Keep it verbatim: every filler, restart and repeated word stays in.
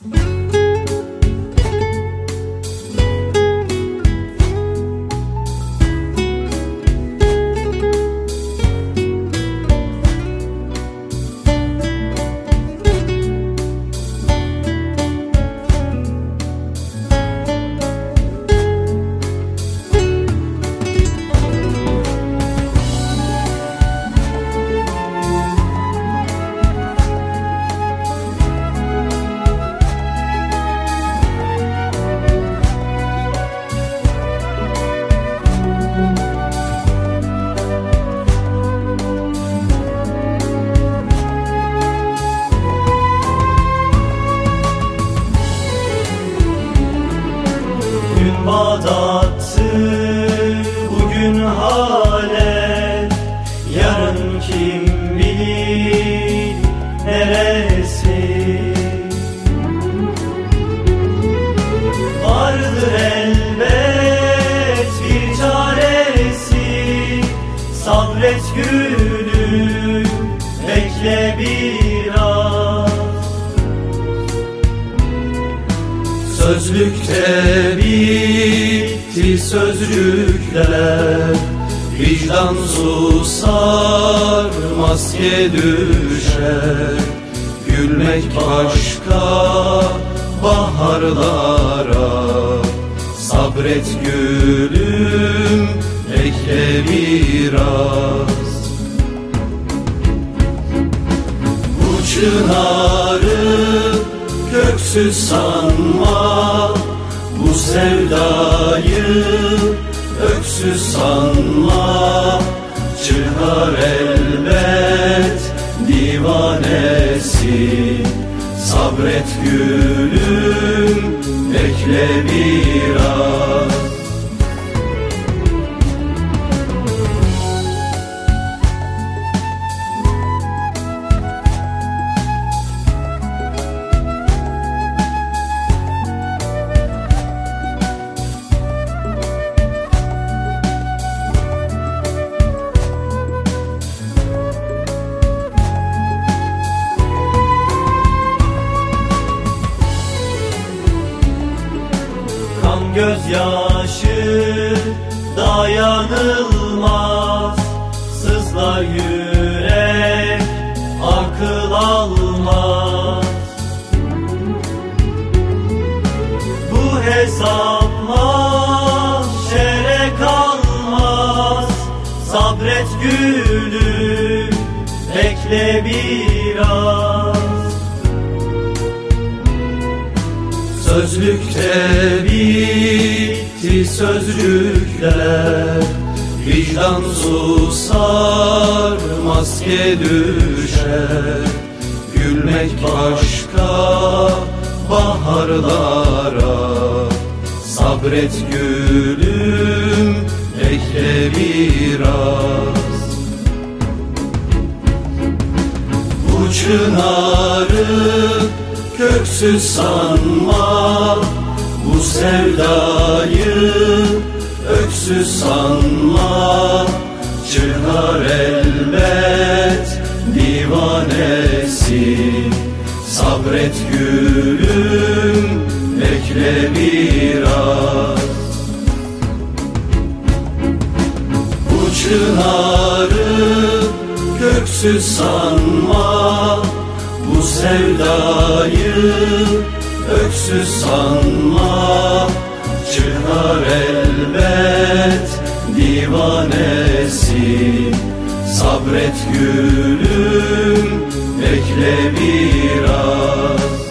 Bağdattı bugün hale, yarın kim bilir neresi. Vardır elbet bir çaresi, sabret gülüm, bekle biraz. Sözlükte bitti sözcükler, vicdan susar, maske düşer. Gülmek başka baharlara, sabret gülüm, bekle biraz. Bu çınarı köksüz sanma, bu sevdayı öksüz sanma. Çıkar elbet divanesi, sabret gülüm, bekle biraz. Kan gözyaşı dayanılmaz, sızlar yürek akıl almaz. Bu hesap mahşere kalmaz, sabret gülüm, bekle biraz. Sözlükte bitti sözcükler, vicdan susar, maske düşer. Gülmek başka baharlara, sabret gülüm, bekle biraz. Bu çınarı köksüz sanma, bu sevdayı öksüz sanma. Çıkar elbet divanesi, sabret gülüm, bekle biraz. Bu çınarı köksüz sanma, bu sevdayı öksüz sanma. Çıkar elbet divanesi, sabret gülüm, bekle biraz.